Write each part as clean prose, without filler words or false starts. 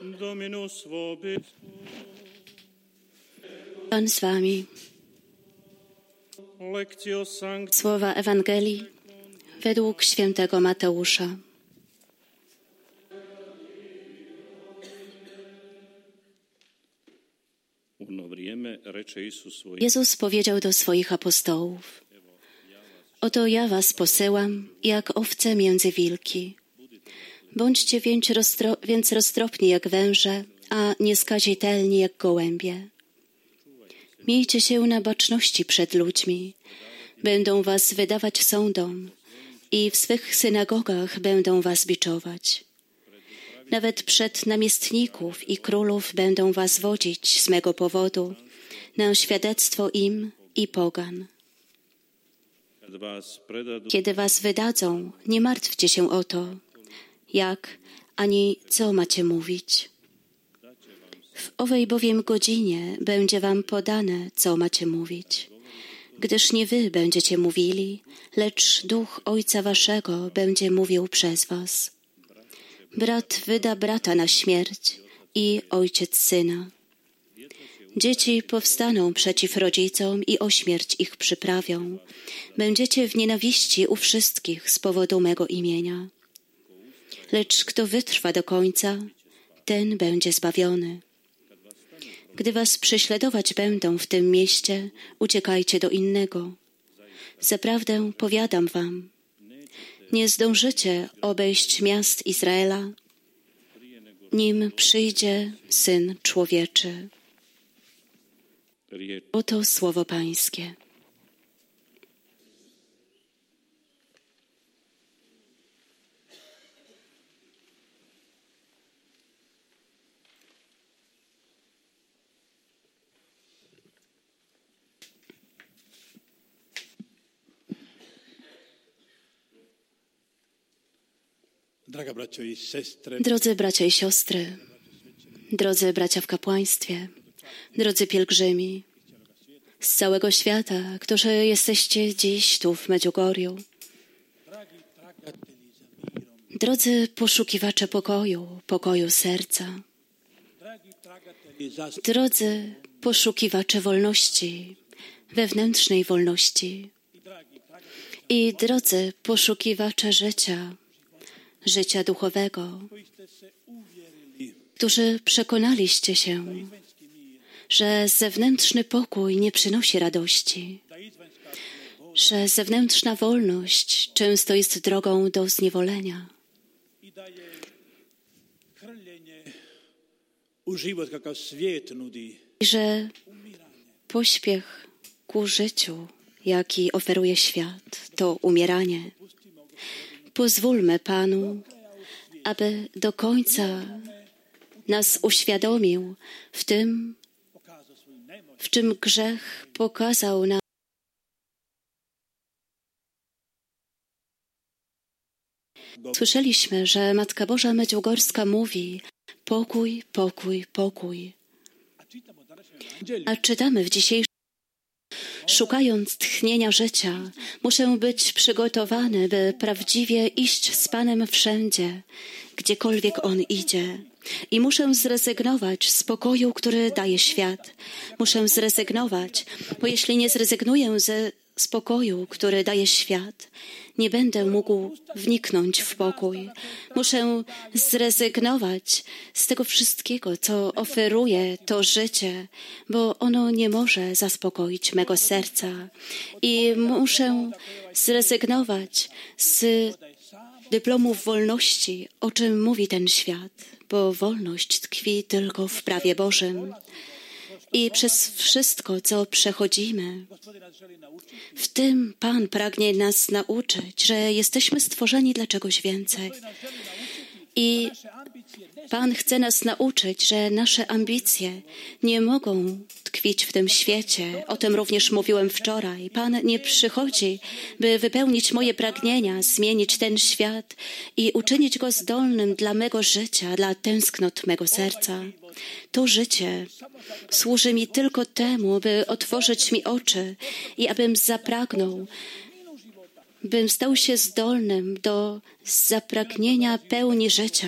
Dominus vobiscum. Pan z wami. Lectio Sancti. Słowa Ewangelii według świętego Mateusza. Jezus powiedział do swoich apostołów: Oto ja was posyłam, jak owce między wilki. Bądźcie więc roztropni jak węże, a nieskazitelni jak gołębie. Miejcie się na baczności przed ludźmi. Będą was wydawać sądom i w swych synagogach będą was biczować. Nawet przed namiestników i królów będą was wodzić z mego powodu na świadectwo im i pogan. Kiedy was wydadzą, nie martwcie się o to, jak ani co macie mówić. W owej bowiem godzinie będzie wam podane, co macie mówić. Gdyż nie wy będziecie mówili, lecz Duch Ojca waszego będzie mówił przez was. Brat wyda brata na śmierć i ojciec syna. Dzieci powstaną przeciw rodzicom i o śmierć ich przyprawią. Będziecie w nienawiści u wszystkich z powodu mego imienia. Lecz kto wytrwa do końca, ten będzie zbawiony. Gdy was prześladować będą w tym mieście, uciekajcie do innego. Zaprawdę powiadam wam, nie zdążycie obejść miast Izraela, nim przyjdzie Syn Człowieczy. Oto słowo Pańskie. Drodzy bracia i siostry, drodzy bracia w kapłaństwie, drodzy pielgrzymi z całego świata, którzy jesteście dziś tu w Medjugorju, drodzy poszukiwacze pokoju, pokoju serca, drodzy poszukiwacze wolności, wewnętrznej wolności i drodzy poszukiwacze życia duchowego, którzy przekonaliście się, że zewnętrzny pokój nie przynosi radości, że zewnętrzna wolność często jest drogą do zniewolenia, i że pośpiech ku życiu, jaki oferuje świat, to umieranie. Pozwólmy Panu, aby do końca nas uświadomił w tym, w czym grzech pokazał nam. Słyszeliśmy, że Matka Boża Medjugorska mówi: pokój, pokój, pokój. A czytamy w dzisiejszym: szukając tchnienia życia, muszę być przygotowany, by prawdziwie iść z Panem wszędzie, gdziekolwiek On idzie. I muszę zrezygnować z pokoju, który daje świat. Muszę zrezygnować, bo jeśli nie zrezygnuję ze spokoju, który daje świat, nie będę mógł wniknąć w pokój. Muszę zrezygnować z tego wszystkiego, co oferuje to życie, bo ono nie może zaspokoić mego serca. I muszę zrezygnować z dyplomów wolności, o czym mówi ten świat, bo wolność tkwi tylko w prawie Bożym. I przez wszystko, co przechodzimy, w tym Pan pragnie nas nauczyć, że jesteśmy stworzeni dla czegoś więcej. I Pan chce nas nauczyć, że nasze ambicje nie mogą tkwić w tym świecie. O tym również mówiłem wczoraj. Pan nie przychodzi, by wypełnić moje pragnienia, zmienić ten świat i uczynić go zdolnym dla mego życia, dla tęsknot mego serca. To życie służy mi tylko temu, by otworzyć mi oczy i abym zapragnął, bym stał się zdolnym do zapragnienia pełni życia,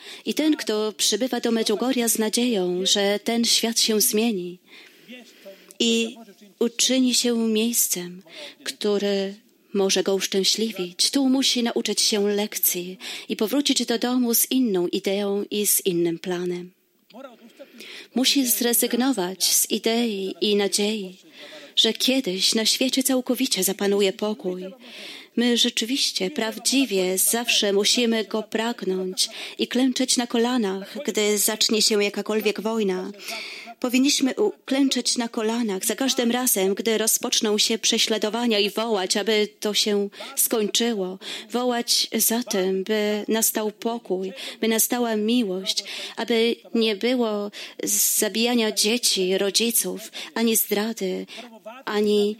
I ten, kto przybywa do Medjugorja z nadzieją, że ten świat się zmieni i uczyni się miejscem, które może go uszczęśliwić. Tu musi nauczyć się lekcji i powrócić do domu z inną ideą i z innym planem. Musi zrezygnować z idei i nadziei, że kiedyś na świecie całkowicie zapanuje pokój. My rzeczywiście, prawdziwie zawsze musimy go pragnąć i klęczeć na kolanach, gdy zacznie się jakakolwiek wojna. Powinniśmy klęczeć na kolanach za każdym razem, gdy rozpoczną się prześladowania i wołać, aby to się skończyło. Wołać za tym, by nastał pokój, by nastała miłość, aby nie było zabijania dzieci, rodziców, ani zdrady, ani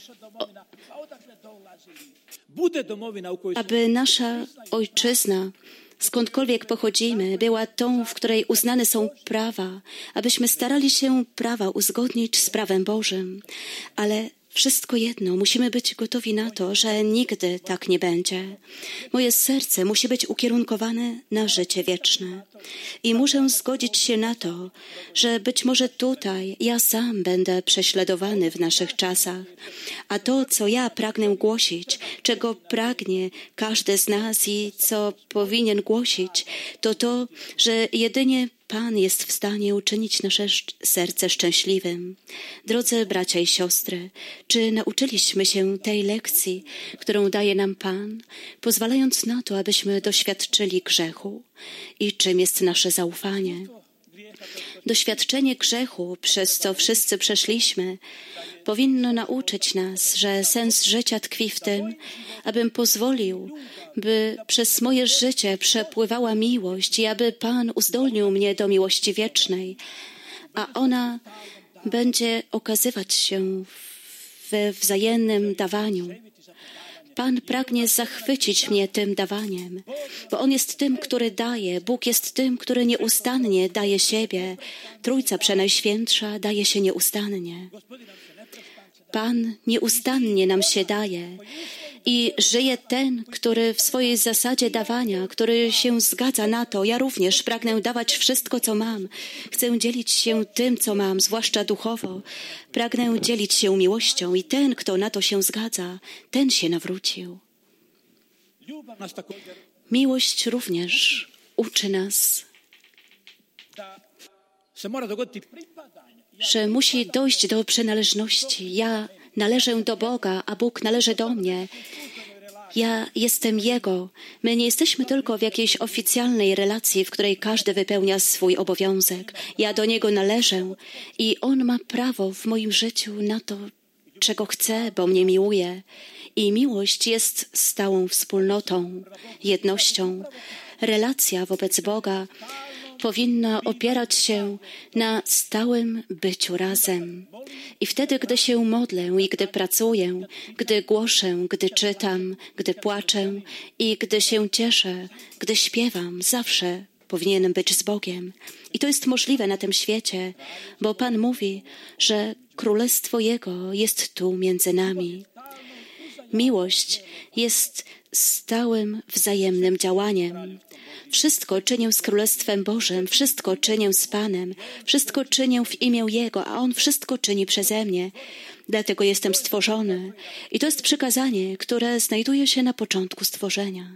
aby nasza ojczyzna, skądkolwiek pochodzimy, była tą, w której uznane są prawa, abyśmy starali się prawa uzgodnić z prawem Bożym. Ale wszystko jedno, musimy być gotowi na to, że nigdy tak nie będzie. Moje serce musi być ukierunkowane na życie wieczne. I muszę zgodzić się na to, że być może tutaj ja sam będę prześladowany w naszych czasach. A to, co ja pragnę głosić, czego pragnie każdy z nas i co powinien głosić, to to, że jedynie Pan jest w stanie uczynić nasze serce szczęśliwym. Drodzy bracia i siostry, czy nauczyliśmy się tej lekcji, którą daje nam Pan, pozwalając na to, abyśmy doświadczyli grzechu? I czym jest nasze zaufanie? Doświadczenie grzechu, przez co wszyscy przeszliśmy, powinno nauczyć nas, że sens życia tkwi w tym, abym pozwolił, by przez moje życie przepływała miłość i aby Pan uzdolnił mnie do miłości wiecznej, a ona będzie okazywać się we wzajemnym dawaniu. Pan pragnie zachwycić mnie tym dawaniem, bo On jest tym, który daje. Bóg jest tym, który nieustannie daje siebie. Trójca Przenajświętsza daje się nieustannie. Pan nieustannie nam się daje i żyje ten, który w swojej zasadzie dawania, który się zgadza na to. Ja również pragnę dawać wszystko, co mam. Chcę dzielić się tym, co mam, zwłaszcza duchowo. Pragnę dzielić się miłością i ten, kto na to się zgadza, ten się nawrócił. Miłość również uczy nas, że musi dojść do przynależności. Ja należę do Boga, a Bóg należy do mnie. Ja jestem Jego. My nie jesteśmy tylko w jakiejś oficjalnej relacji, w której każdy wypełnia swój obowiązek. Ja do Niego należę i On ma prawo w moim życiu na to, czego chce, bo mnie miłuje. I miłość jest stałą wspólnotą, jednością. Relacja wobec Boga powinna opierać się na stałym byciu razem. I wtedy, gdy się modlę i gdy pracuję, gdy głoszę, gdy czytam, gdy płaczę i gdy się cieszę, gdy śpiewam, zawsze powinienem być z Bogiem. I to jest możliwe na tym świecie, bo Pan mówi, że Królestwo Jego jest tu między nami. Miłość jest stałym, wzajemnym działaniem. Wszystko czynię z Królestwem Bożym, wszystko czynię z Panem, wszystko czynię w imię Jego, a On wszystko czyni przeze mnie. Dlatego jestem stworzony. I to jest przykazanie, które znajduje się na początku stworzenia.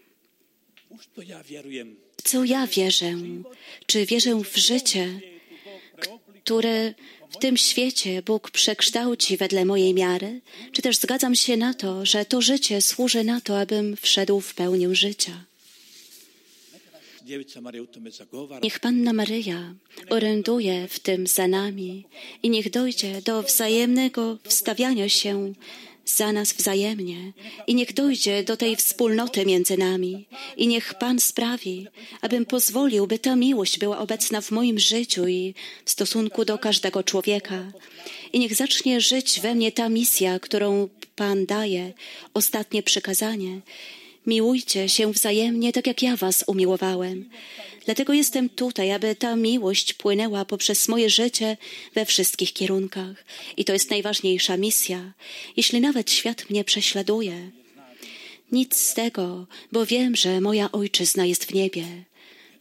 W co ja wierzę? Czy wierzę w życie, które w tym świecie Bóg przekształci wedle mojej miary? Czy też zgadzam się na to, że to życie służy na to, abym wszedł w pełnię życia? Niech Panna Maryja oręduje w tym za nami i niech dojdzie do wzajemnego wstawiania się za nas wzajemnie i niech dojdzie do tej wspólnoty między nami i niech Pan sprawi, abym pozwolił, by ta miłość była obecna w moim życiu i w stosunku do każdego człowieka. I niech zacznie żyć we mnie ta misja, którą Pan daje, ostatnie przykazanie. Miłujcie się wzajemnie, tak jak ja was umiłowałem. Dlatego jestem tutaj, aby ta miłość płynęła poprzez moje życie we wszystkich kierunkach. I to jest najważniejsza misja. Jeśli nawet świat mnie prześladuje, nic z tego, bo wiem, że moja ojczyzna jest w niebie.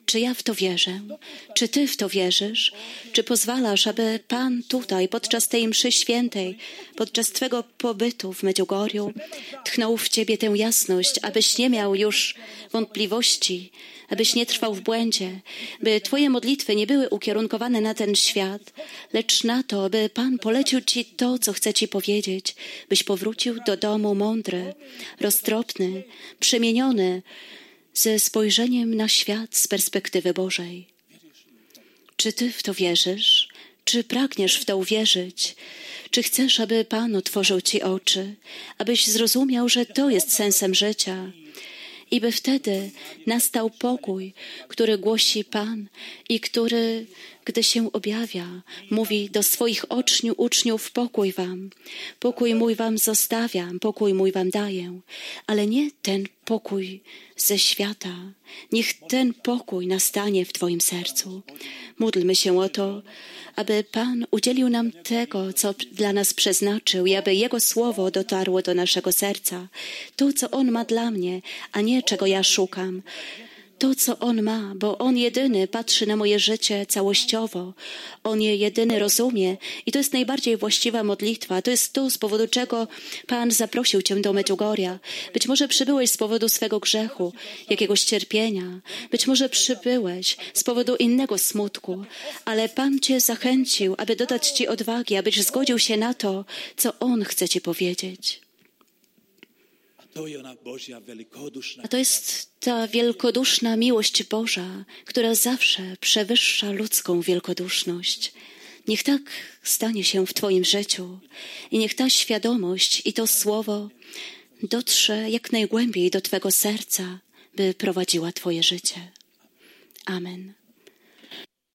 Czy ja w to wierzę? Czy Ty w to wierzysz? Czy pozwalasz, aby Pan tutaj, podczas tej mszy świętej, podczas Twego pobytu w Medjugorju, tchnął w Ciebie tę jasność, abyś nie miał już wątpliwości, abyś nie trwał w błędzie, by Twoje modlitwy nie były ukierunkowane na ten świat, lecz na to, by Pan polecił Ci to, co chce Ci powiedzieć, byś powrócił do domu mądry, roztropny, przemieniony, ze spojrzeniem na świat z perspektywy Bożej. Czy Ty w to wierzysz? Czy pragniesz w to uwierzyć? Czy chcesz, aby Pan otworzył Ci oczy, abyś zrozumiał, że to jest sensem życia? I by wtedy nastał pokój, który głosi Pan i który, gdy się objawia, mówi do swoich uczniów, pokój wam, pokój mój wam zostawiam, pokój mój wam daję, ale nie ten pokój ze świata. Niech ten pokój nastanie w Twoim sercu. Módlmy się o to, aby Pan udzielił nam tego, co dla nas przeznaczył i aby Jego Słowo dotarło do naszego serca. To, co On ma dla mnie, a nie czego ja szukam. To, co On ma, bo On jedyny patrzy na moje życie całościowo. On je jedyny rozumie i to jest najbardziej właściwa modlitwa. To jest to, z powodu czego Pan zaprosił Cię do Medjugorja. Być może przybyłeś z powodu swego grzechu, jakiegoś cierpienia. Być może przybyłeś z powodu innego smutku, ale Pan Cię zachęcił, aby dodać Ci odwagi, abyś zgodził się na to, co On chce Ci powiedzieć. A to jest ta wielkoduszna miłość Boża, która zawsze przewyższa ludzką wielkoduszność. Niech tak stanie się w Twoim życiu i niech ta świadomość i to słowo dotrze jak najgłębiej do Twego serca, by prowadziła Twoje życie. Amen.